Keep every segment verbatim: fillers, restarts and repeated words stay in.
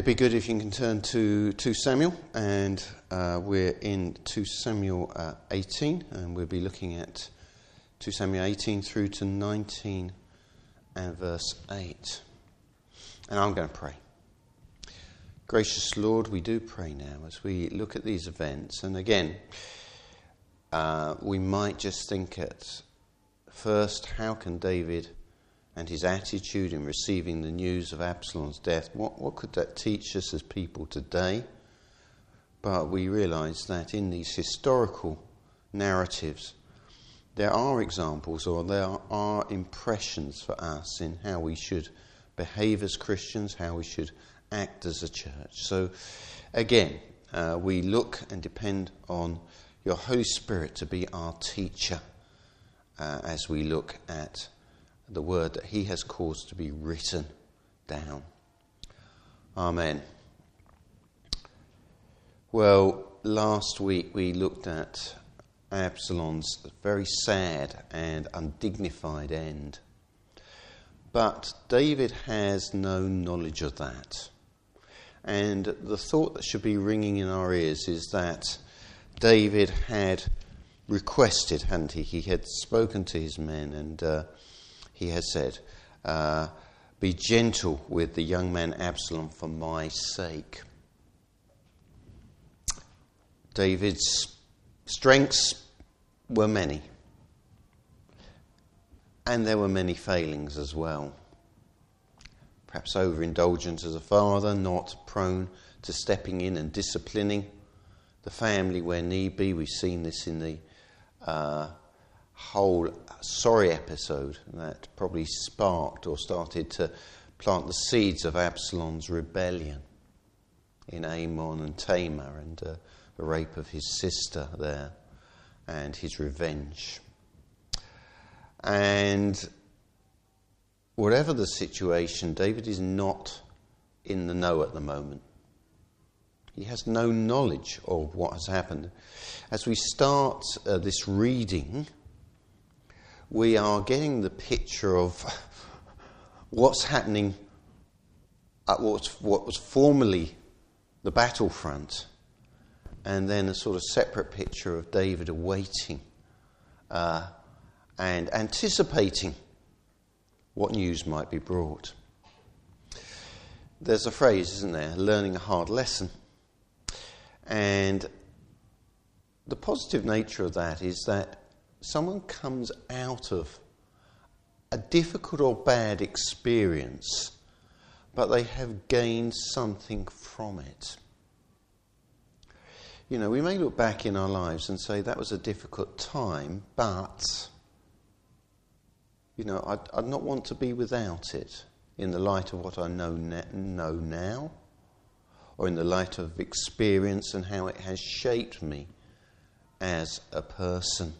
It'd be good if you can turn to two Samuel, and uh, we're in two Samuel uh, eighteen, and we'll be looking at two Samuel eighteen through to nineteen and verse eight. And I'm going to pray. Gracious Lord, we do pray now as we look at these events, and again, uh, we might just think at first, how can David and his attitude in receiving the news of Absalom's death, what, what could that teach us as people today? But we realise that in these historical narratives, there are examples or there are impressions for us in how we should behave as Christians, how we should act as a church. So again, uh, we look and depend on your Holy Spirit to be our teacher uh, as we look at the word that he has caused to be written down. Amen. Well, last week we looked at Absalom's very sad and undignified end. But David has no knowledge of that. And the thought that should be ringing in our ears is that David had requested, hadn't he? He had spoken to his men and uh, he has said, uh, be gentle with the young man Absalom for my sake. David's strengths were many. And there were many failings as well. Perhaps overindulgence as a father, not prone to stepping in and disciplining the family where need be. We've seen this in the uh, whole sorry episode that probably sparked or started to plant the seeds of Absalom's rebellion in Amnon and Tamar, and uh, the rape of his sister there and his revenge. And whatever the situation, David is not in the know at the moment. He has no knowledge of what has happened. As we start uh, this reading, we are getting the picture of what's happening at what, what was formerly the battlefront, and then a sort of separate picture of David awaiting uh, and anticipating what news might be brought. There's a phrase, isn't there? Learning a hard lesson. And the positive nature of that is that someone comes out of a difficult or bad experience, but they have gained something from it. You know, we may look back in our lives and say that was a difficult time, but, you know, I'd, I'd not want to be without it in the light of what I know, ne- know now, or in the light of experience and how it has shaped me as a person.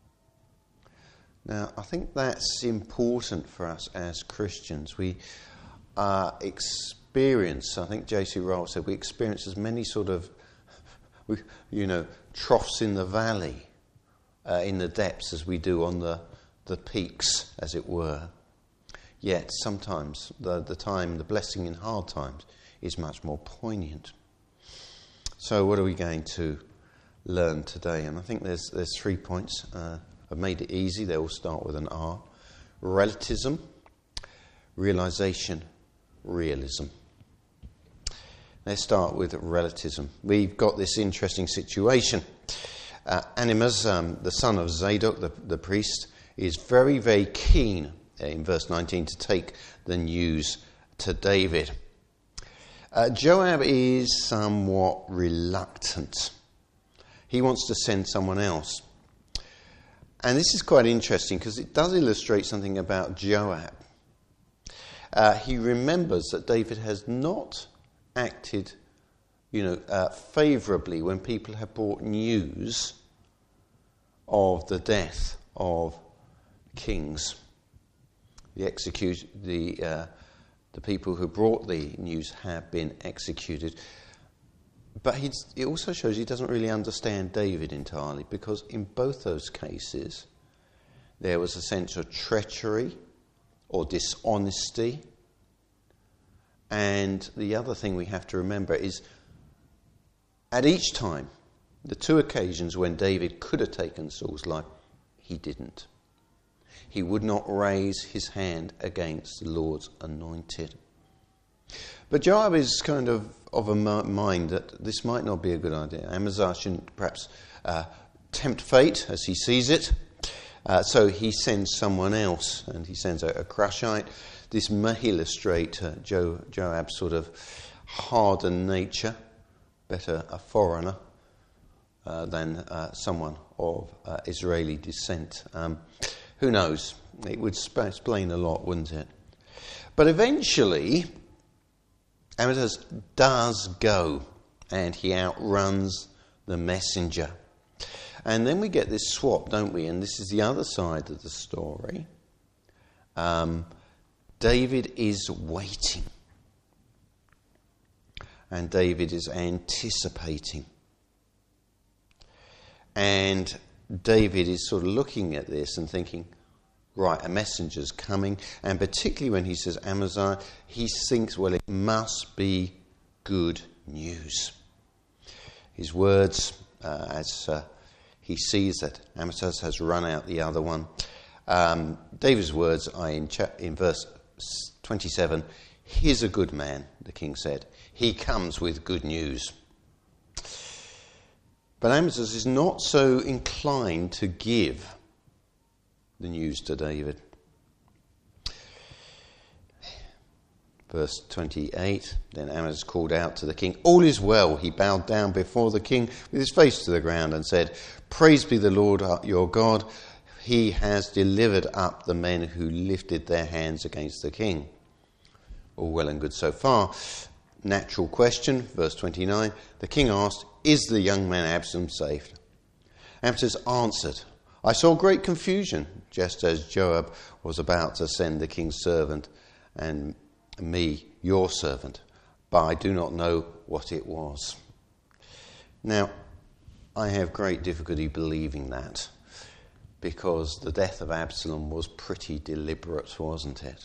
Now, I think that's important for us as Christians. We uh, experience, I think J C Ryle said, we experience as many sort of, you know, troughs in the valley, uh, in the depths, as we do on the, the peaks, as it were. Yet, sometimes, the, the time, the blessing in hard times is much more poignant. So, what are we going to learn today? And I think there's there's three points. Uh, I've made it easy. They all start with an R. Relativism, realization, realism. Let's start with relativism. We've got this interesting situation. Uh, Ahimaaz, um, the son of Zadok, the, the priest, is very, very keen, uh, in verse nineteen, to take the news to David. Uh, Joab is somewhat reluctant. He wants to send someone else. And this is quite interesting because it does illustrate something about Joab. Uh, he remembers that David has not acted, you know, uh, favourably when people have brought news of the death of kings. The execute the uh, the people who brought the news have been executed. But he's, it also shows he doesn't really understand David entirely, because in both those cases there was a sense of treachery or dishonesty And the other thing we have to remember is at each time, the two occasions when David could have taken Saul's life, he didn't. He would not raise his hand against the Lord's anointed. But Joab is kind of of a mind that this might not be a good idea. Amaziah shouldn't perhaps uh, tempt fate as he sees it. Uh, so he sends someone else, and he sends a, a Crushite. This may illustrate uh, jo, Joab's sort of hardened nature. Better a foreigner uh, than uh, someone of uh, Israeli descent. Um, who knows? It would sp- explain a lot, wouldn't it? But eventually, Amaziah does go, and he outruns the messenger. And then we get this swap, don't we? And this is the other side of the story. Um, David is waiting. And David is anticipating. And David is sort of looking at this and thinking, right, a messenger's coming. And particularly when he says Amaziah, he thinks, well, it must be good news. His words, uh, as uh, he sees that Amaziah has run out the other one. Um, David's words are in, cha- in verse twenty-seven. He's a good man, the king said. He comes with good news. But Amaziah is not so inclined to give the news to David. Verse twenty-eight, then Amaziah called out to the king, all is well. He bowed down before the king with his face to the ground and said, praise be the Lord your God. He has delivered up the men who lifted their hands against the king. All well and good so far. Natural question, verse twenty-nine. The king asked, is the young man Absalom safe? Amaziah answered, I saw great confusion, just as Joab was about to send the king's servant and me, your servant, but I do not know what it was. Now, I have great difficulty believing that, because the death of Absalom was pretty deliberate, wasn't it?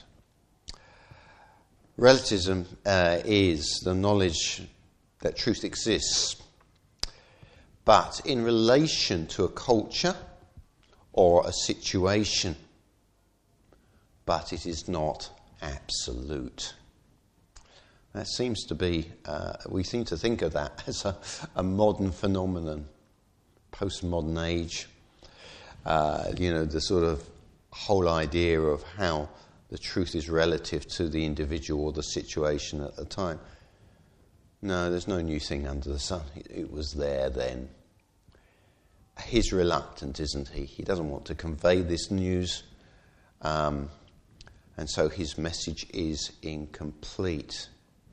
Relativism uh, is the knowledge that truth exists, but in relation to a culture or a situation, but it is not absolute. That seems to be, uh, we seem to think of that as a, a modern phenomenon, postmodern age. Uh, you know, the sort of whole idea of how the truth is relative to the individual or the situation at the time. No, there's no new thing under the sun. It, it was there then. He's reluctant, isn't he? He doesn't want to convey this news. Um, and so his message is incomplete.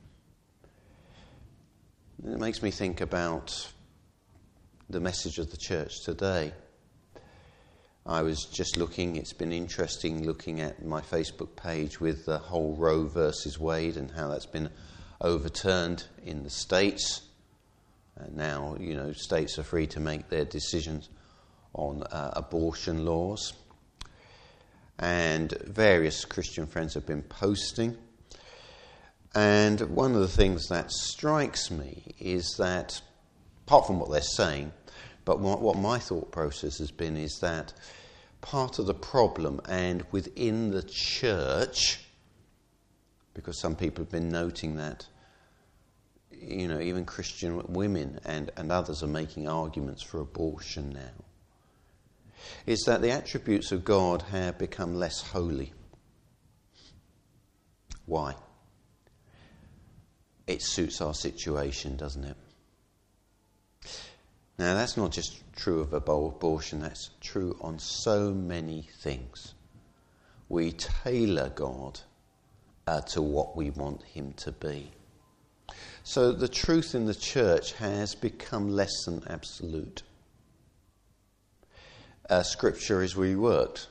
It makes me think about the message of the church today. I was just looking, it's been interesting looking at my Facebook page with the whole Roe versus Wade and how that's been overturned in the States. And now, you know, states are free to make their decisions on uh, abortion laws. And various Christian friends have been posting. And one of the things that strikes me is that, apart from what they're saying, but what, what my thought process has been is that part of the problem, and within the church, because some people have been noting that, you know, even Christian women and, and others are making arguments for abortion now, is that the attributes of God have become less holy. Why? It suits our situation, doesn't it? Now, that's not just true of abortion, that's true on so many things. We tailor God uh, to what we want him to be. So the truth in the church has become less than absolute. Uh, scripture is reworked.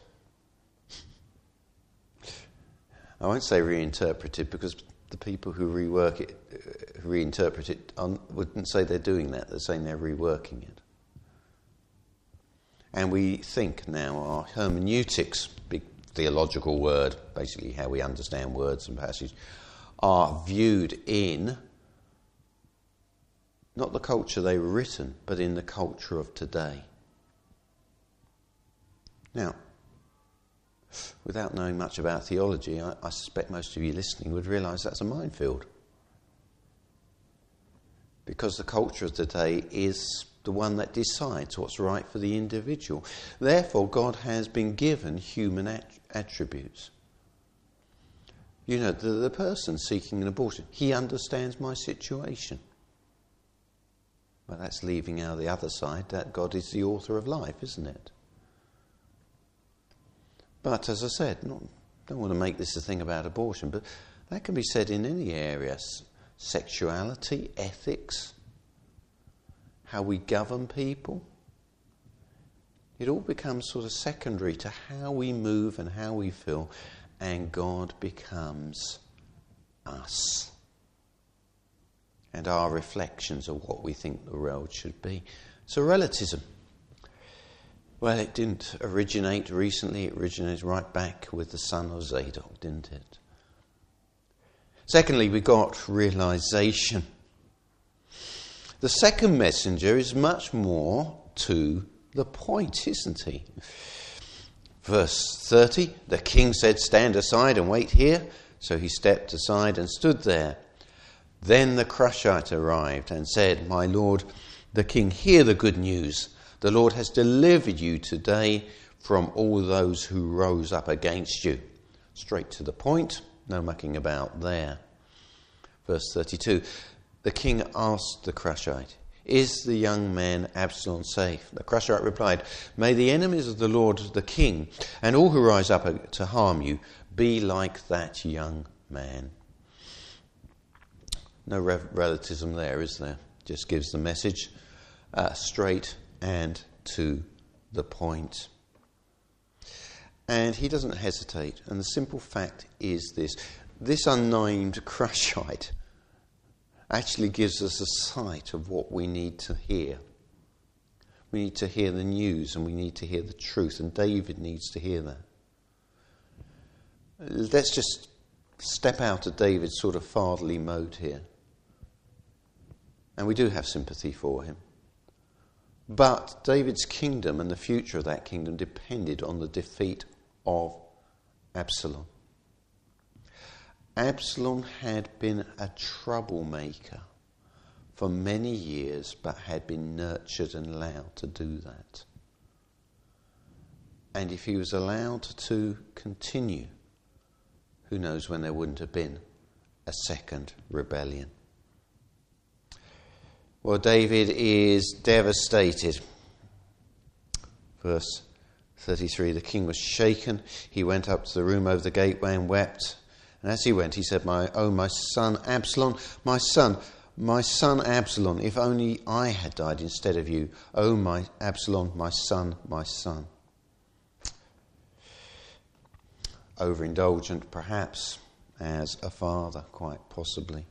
I won't say reinterpreted, because the people who rework it, uh, reinterpret it, un- wouldn't say they're doing that. They're saying they're reworking it. And we think now our hermeneutics, big theological word, basically how we understand words and passages, are viewed in not the culture they were written, but in the culture of today. Now, without knowing much about theology, I, I suspect most of you listening would realise that's a minefield. Because the culture of today is the one that decides what's right for the individual. Therefore, God has been given human at- attributes. You know, the, the person seeking an abortion, he understands my situation. But that's leaving out the other side, that God is the author of life, isn't it? But as I said, not, don't want to make this a thing about abortion, but that can be said in any area. Sexuality, ethics, how we govern people. It all becomes sort of secondary to how we move and how we feel, and God becomes us. And our reflections of what we think the world should be. So relativism. Well, it didn't originate recently. It originated right back with the son of Zadok, didn't it? Secondly, we got realization. The second messenger is much more to the point, isn't he? Verse thirty, the king said, "Stand aside and wait here." So he stepped aside and stood there. Then the Cushite arrived and said, "My lord, the king, hear the good news. The Lord has delivered you today from all those who rose up against you." Straight to the point, no mucking about there. Verse thirty-two, the king asked the Cushite, "Is the young man Absalom safe?" The Cushite replied, "May the enemies of the Lord the king and all who rise up to harm you be like that young man." No rev- relativism there, is there? Just gives the message uh, straight and to the point. And he doesn't hesitate. And the simple fact is this. This unnamed Cushite actually gives us a sight of what we need to hear. We need to hear the news and we need to hear the truth. And David needs to hear that. Let's just step out of David's sort of fatherly mode here. And we do have sympathy for him. But David's kingdom and the future of that kingdom depended on the defeat of Absalom. Absalom had been a troublemaker for many years, but had been nurtured and allowed to do that. And if he was allowed to continue, who knows when there wouldn't have been a second rebellion. Well, David is devastated. Verse thirty-three, the king was shaken. He went up to the room over the gateway and wept. And as he went, he said, "My oh, my son Absalom, my son, my son Absalom, if only I had died instead of you. Oh, my Absalom, my son, my son." Overindulgent, perhaps, as a father, quite possibly.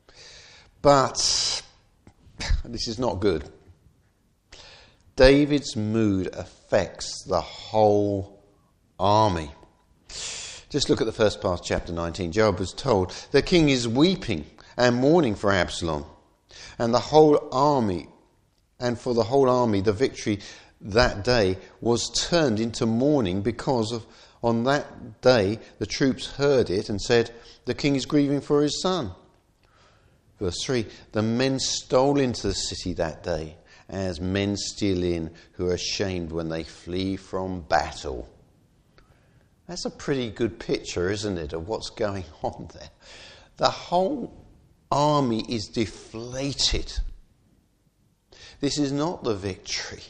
But this is not good. David's mood affects the whole army. Just look at the first part of chapter nineteen. Joab was told, "The king is weeping and mourning for Absalom." And the whole army, and for the whole army, the victory that day was turned into mourning because of, on that day, the troops heard it and said, "The king is grieving for his son." Verse three, the men stole into the city that day, as men steal in who are ashamed when they flee from battle. That's a pretty good picture, isn't it, of what's going on there. The whole army is deflated. This is not the victory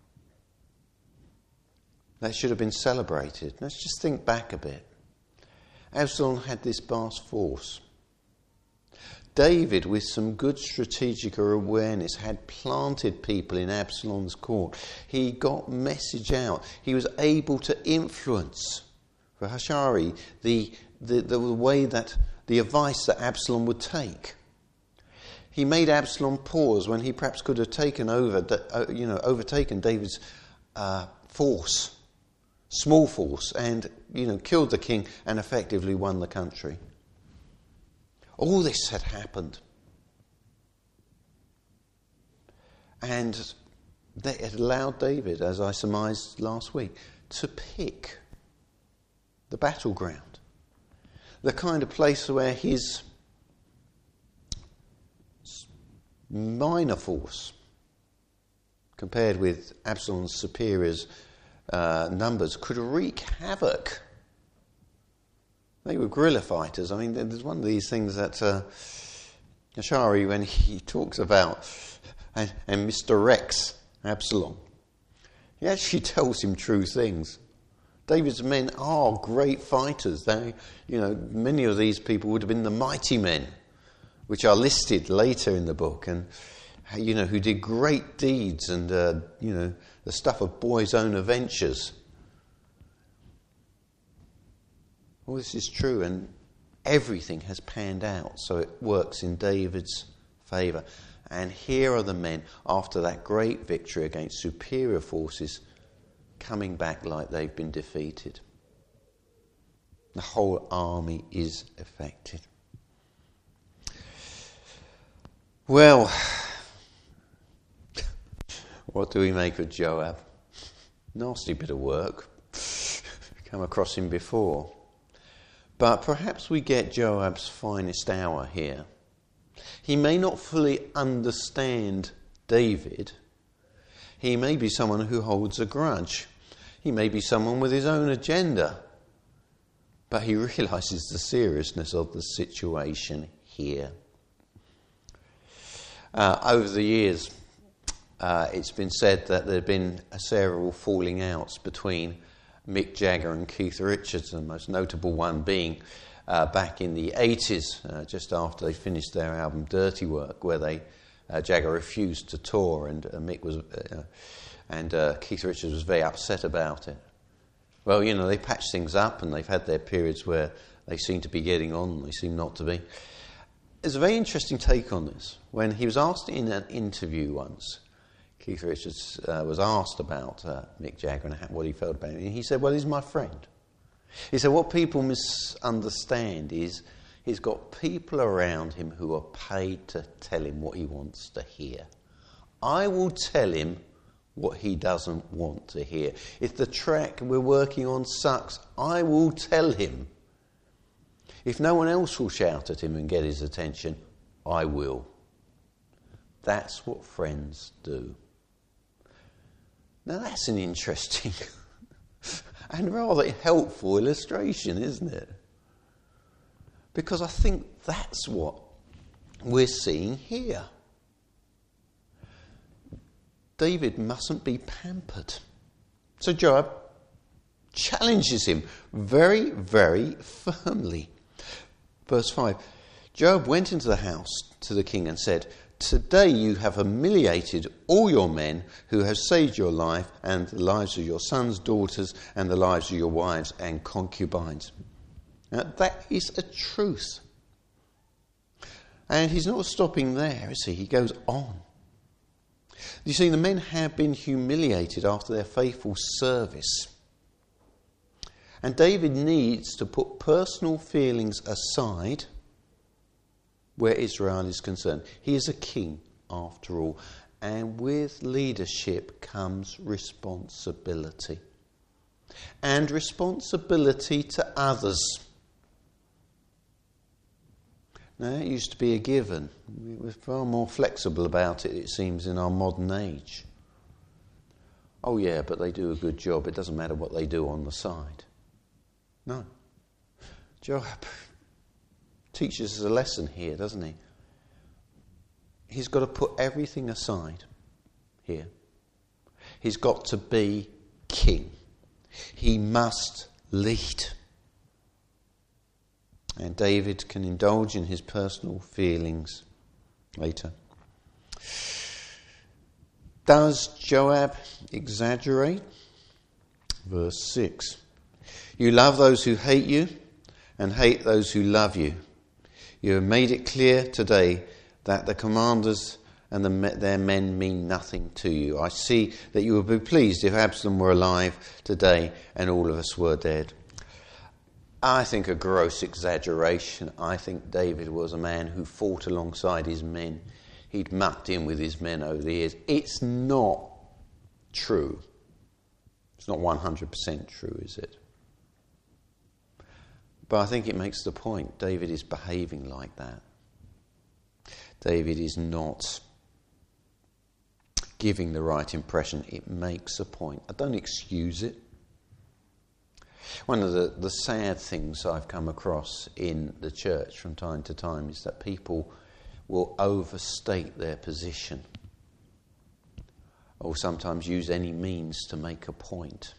that should have been celebrated. Let's just think back a bit. Absalom had this vast force. David, with some good strategic awareness, had planted people in Absalom's court. He got message out. He was able to influence, for Hushai, the, the, the way that, the advice that Absalom would take. He made Absalom pause when he perhaps could have taken over, you know, overtaken David's uh, force, small force, and, you know, killed the king and effectively won the country. All this had happened. And that had allowed David, as I surmised last week, to pick the battleground. The kind of place where his minor force, compared with Absalom's superiors' uh, numbers, could wreak havoc. They were guerrilla fighters. I mean, there's one of these things that uh, Ashari, when he talks about and, and misdirects Absalom, he actually tells him true things. David's men are great fighters. They, you know, many of these people would have been the mighty men, which are listed later in the book, and you know, who did great deeds and uh, you know, the stuff of boys' own adventures. All this is true, and everything has panned out, so it works in David's favour. And here are the men, after that great victory against superior forces, coming back like they've been defeated. The whole army is affected. Well, what do we make of Joab? Nasty bit of work. Come across him before. But perhaps we get Joab's finest hour here. He may not fully understand David. He may be someone who holds a grudge. He may be someone with his own agenda. But he realises the seriousness of the situation here. Uh, over the years, uh, it's been said that there have been several falling outs between Mick Jagger and Keith Richards, the most notable one being uh, back in the eighties, uh, just after they finished their album Dirty Work, where they uh, Jagger refused to tour, and uh, Mick was, uh, and uh, Keith Richards was very upset about it. Well, you know, they patched things up, and they've had their periods where they seem to be getting on, and they seem not to be. There's a very interesting take on this. When he was asked in an interview once, Keith Richards uh, was asked about uh, Mick Jagger and what he felt about him. And he said, well, he's my friend. He said, what people misunderstand is he's got people around him who are paid to tell him what he wants to hear. I will tell him what he doesn't want to hear. If the track we're working on sucks, I will tell him. If no one else will shout at him and get his attention, I will. That's what friends do. Now that's an interesting and rather helpful illustration, isn't it? Because I think that's what we're seeing here. David mustn't be pampered. So Joab challenges him very, very firmly. Verse five, Joab went into the house to the king and said, today you have humiliated all your men who have saved your life and the lives of your sons, daughters, and the lives of your wives and concubines. Now, that is a truth. And he's not stopping there, is he? He goes on. You see, the men have been humiliated after their faithful service. And David needs to put personal feelings aside where Israel is concerned. He is a king, after all, and with leadership comes responsibility. And responsibility to others. Now, that used to be a given. We're far more flexible about it, it seems, in our modern age. Oh yeah, but they do a good job. It doesn't matter what they do on the side. No. Joab teaches us a lesson here, doesn't he? He's got to put everything aside here. He's got to be king. He must lead. And David can indulge in his personal feelings later. Does Joab exaggerate? Verse six. You love those who hate you and hate those who love you. You have made it clear today that the commanders and the, their men mean nothing to you. I see that you would be pleased if Absalom were alive today and all of us were dead. I think, a gross exaggeration. I think David was a man who fought alongside his men. He'd mucked in with his men over the years. It's not true. It's not one hundred percent true, is it? But I think it makes the point. David is behaving like that. David is not giving the right impression. It makes a point. I don't excuse it. One of the, the sad things I've come across in the church from time to time is that people will overstate their position, or sometimes use any means to make a point.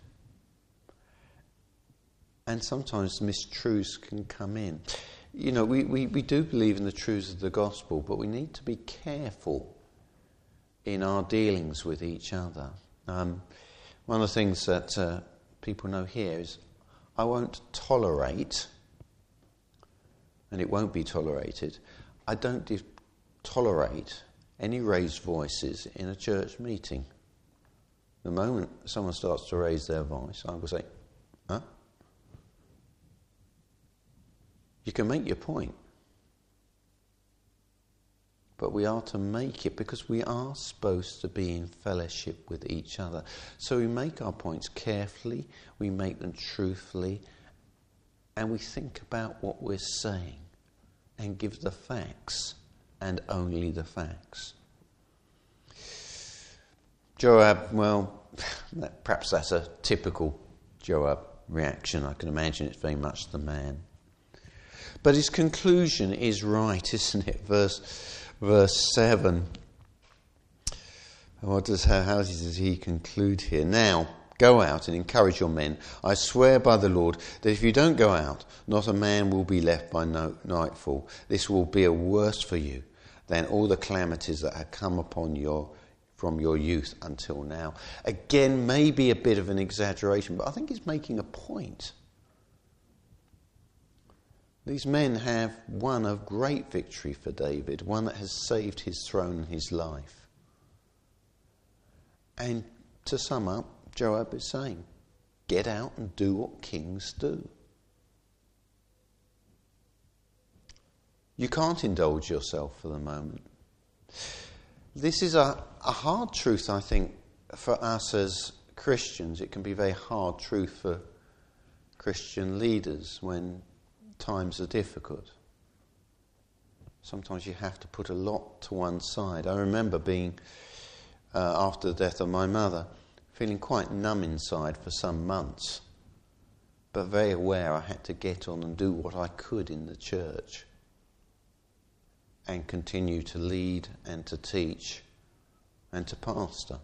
And sometimes mistruths can come in. You know, we, we, we do believe in the truths of the gospel, but we need to be careful in our dealings with each other. Um, one of the things that uh, people know here is I won't tolerate, and it won't be tolerated, I don't de- tolerate any raised voices in a church meeting. The moment someone starts to raise their voice, I will say, huh? You can make your point, but we are to make it because we are supposed to be in fellowship with each other. So we make our points carefully, we make them truthfully, and we think about what we're saying and give the facts and only the facts. Joab, well, perhaps that's a typical Joab reaction. I can imagine it's very much the man. But his conclusion is right, isn't it? Verse verse seven. What does how, how does he conclude here? Now, go out and encourage your men. I swear by the Lord that if you don't go out, not a man will be left by no, nightfall. This will be a worse for you than all the calamities that have come upon your from your youth until now. Again, maybe a bit of an exaggeration, but I think he's making a point. These men have won a great victory for David, one that has saved his throne and his life. And to sum up, Joab is saying, get out and do what kings do. You can't indulge yourself for the moment. This is a, a hard truth, I think, for us as Christians. It can be a very hard truth for Christian leaders when times are difficult. Sometimes you have to put a lot to one side. I remember being, uh, after the death of my mother, feeling quite numb inside for some months, but very aware I had to get on and do what I could in the church and continue to lead and to teach and to pastor.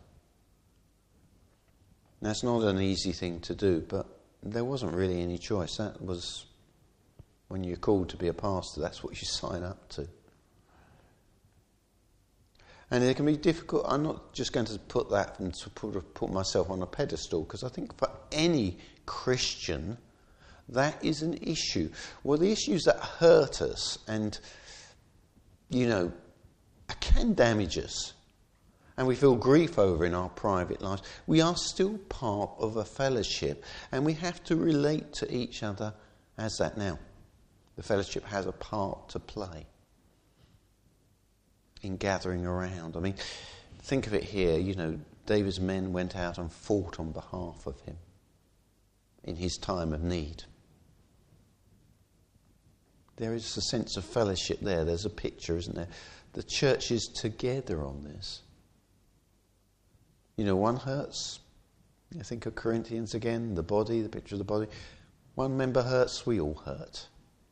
That's not an easy thing to do, but there wasn't really any choice. That was, when you're called to be a pastor, that's what you sign up to. And it can be difficult. I'm not just going to put that and to put, put myself on a pedestal, because I think for any Christian, that is an issue. Well, the issues that hurt us and, you know, can damage us, and we feel grief over in our private lives, we are still part of a fellowship, and we have to relate to each other as that now. The fellowship has a part to play in gathering around. I mean, think of it here, you know, David's men went out and fought on behalf of him in his time of need. There is a sense of fellowship there. There's a picture, isn't there? The church is together on this. You know, one hurts. You think of Corinthians again, the body, the picture of the body. One member hurts, we all hurt.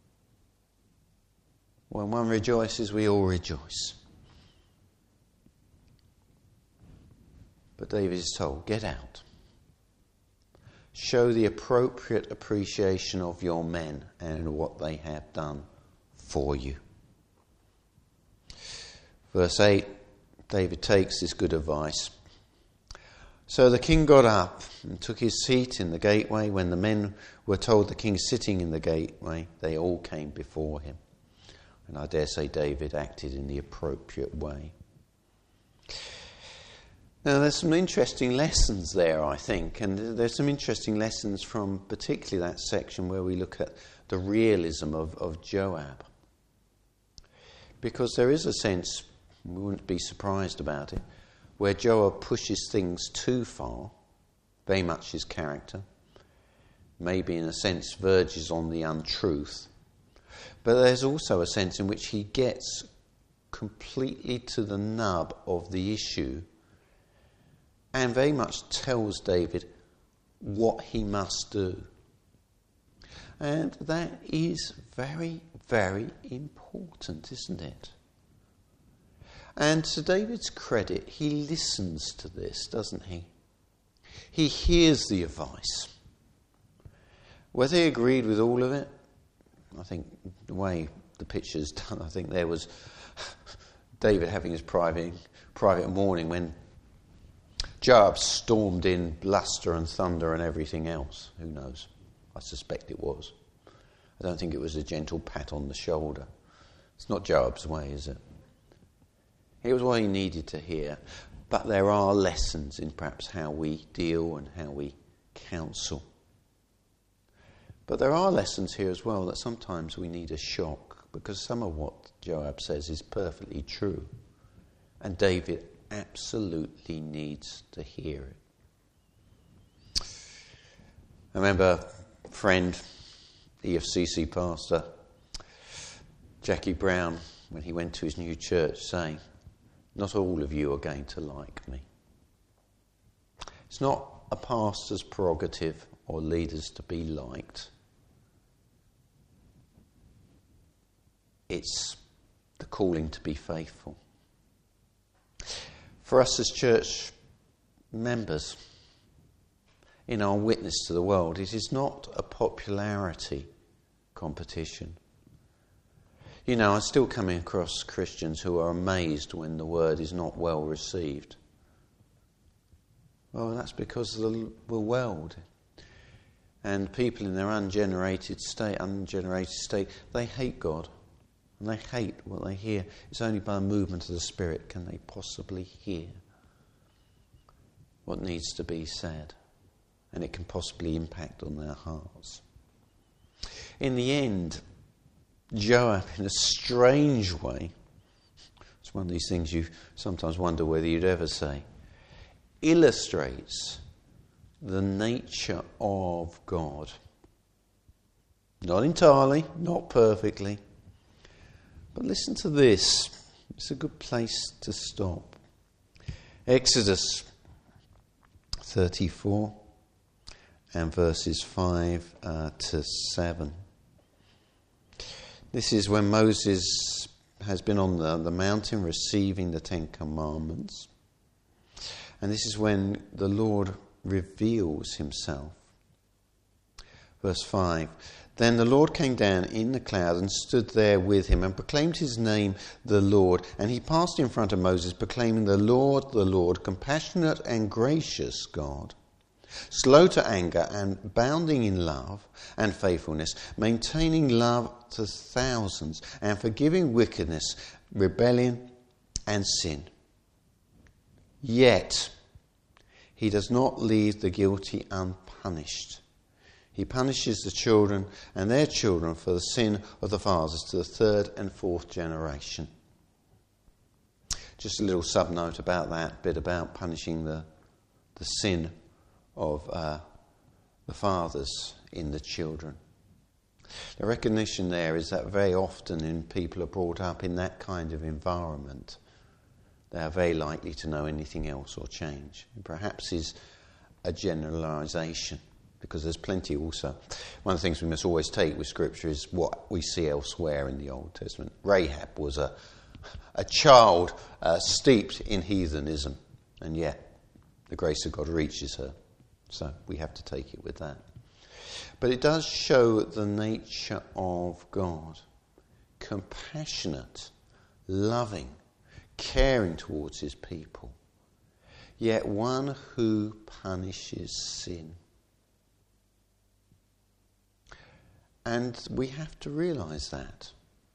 When one rejoices, we all rejoice. But David is told, get out. Show the appropriate appreciation of your men and what they have done for you. Verse eight, David takes this good advice. So the king got up and took his seat in the gateway. When the men were told the king is sitting in the gateway, they all came before him. And I dare say David acted in the appropriate way. Now, there's some interesting lessons there, I think, and there's some interesting lessons from particularly that section where we look at the realism of, of Joab. Because there is a sense, we wouldn't be surprised about it, where Joab pushes things too far, very much his character, maybe in a sense verges on the untruth. But there's also a sense in which he gets completely to the nub of the issue and very much tells David what he must do. And that is very, very important, isn't it? And to David's credit, he listens to this, doesn't he? He hears the advice. Whether he agreed with all of it, I think the way the picture's done, I think there was David having his private private morning when Joab stormed in, bluster and thunder and everything else. Who knows? I suspect it was. I don't think it was a gentle pat on the shoulder. It's not Joab's way, is it? It was what he needed to hear. But there are lessons in perhaps how we deal and how we counsel. But there are lessons here as well that sometimes we need a shock, because some of what Joab says is perfectly true. And David absolutely needs to hear it. I remember a friend, E F C C pastor, Jackie Brown, when he went to his new church, saying, "Not all of you are going to like me." It's not a pastor's prerogative or leaders to be liked. It's the calling to be faithful. For us as church members, in our witness to the world, it is not a popularity competition. You know, I'm still coming across Christians who are amazed when the word is not well received. Well, that's because of the, the world. And people in their ungenerated state, ungenerated state, they hate God. And they hate what they hear. It's only by a movement of the Spirit can they possibly hear what needs to be said. And it can possibly impact on their hearts. In the end, Joab, in a strange way, it's one of these things you sometimes wonder whether you'd ever say, illustrates the nature of God. Not entirely, not perfectly. But listen to this. It's a good place to stop. Exodus thirty-four and verses five uh, to seven. This is when Moses has been on the, the mountain receiving the Ten Commandments. And this is when the Lord reveals himself. Verse five. Then the Lord came down in the cloud and stood there with him and proclaimed his name, the Lord. And he passed in front of Moses, proclaiming, "The Lord, the Lord, compassionate and gracious God, slow to anger and abounding in love and faithfulness, maintaining love to thousands and forgiving wickedness, rebellion and sin. Yet he does not leave the guilty unpunished. He punishes the children and their children for the sin of the fathers to the third and fourth generation." Just a little sub-note about that bit about punishing the, the sin of uh, the fathers in the children. The recognition there is that very often when people are brought up in that kind of environment, they are very likely to know anything else or change. And perhaps is a generalisation. Because there's plenty also. One of the things we must always take with Scripture is what we see elsewhere in the Old Testament. Rahab was a, a child uh, steeped in heathenism. And yet, the grace of God reaches her. So we have to take it with that. But it does show the nature of God. Compassionate, loving, caring towards his people. Yet one who punishes sin. And we have to realise that.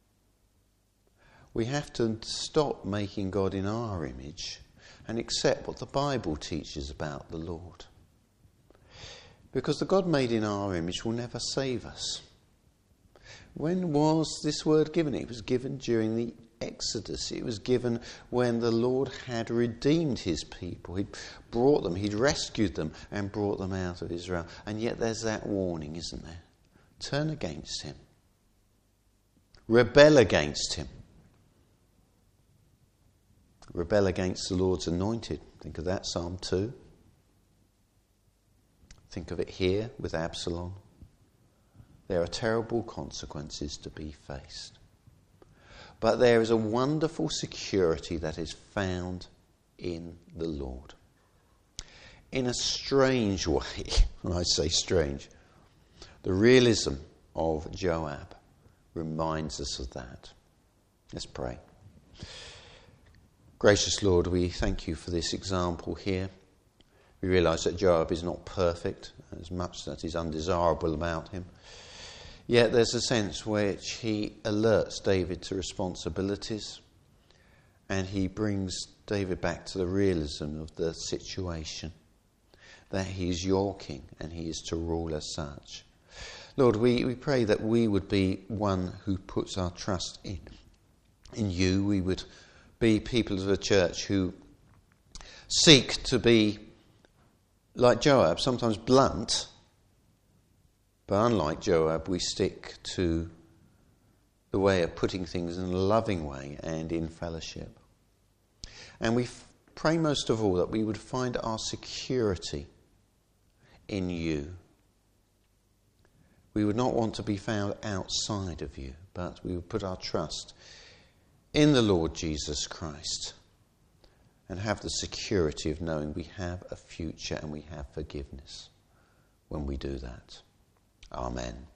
We have to stop making God in our image and accept what the Bible teaches about the Lord. Because the God made in our image will never save us. When was this word given? It was given during the Exodus. It was given when the Lord had redeemed his people. He'd brought them, he'd rescued them and brought them out of Israel. And yet there's that warning, isn't there? Turn against him. Rebel against him. Rebel against the Lord's anointed. Think of that, Psalm two. Think of it here with Absalom. There are terrible consequences to be faced. But there is a wonderful security that is found in the Lord. In a strange way, when I say strange, the realism of Joab reminds us of that. Let's pray. Gracious Lord, we thank you for this example here. We realise that Joab is not perfect, as much that is undesirable about him. Yet there's a sense which he alerts David to responsibilities, and he brings David back to the realism of the situation, that he is your king and he is to rule as such. Lord, we, we pray that we would be one who puts our trust in, in you. We would be people of the church who seek to be, like Joab, sometimes blunt, but unlike Joab, we stick to the way of putting things in a loving way and in fellowship. And we f- pray most of all that we would find our security in you. We would not want to be found outside of you, but we would put our trust in the Lord Jesus Christ and have the security of knowing we have a future and we have forgiveness when we do that. Amen.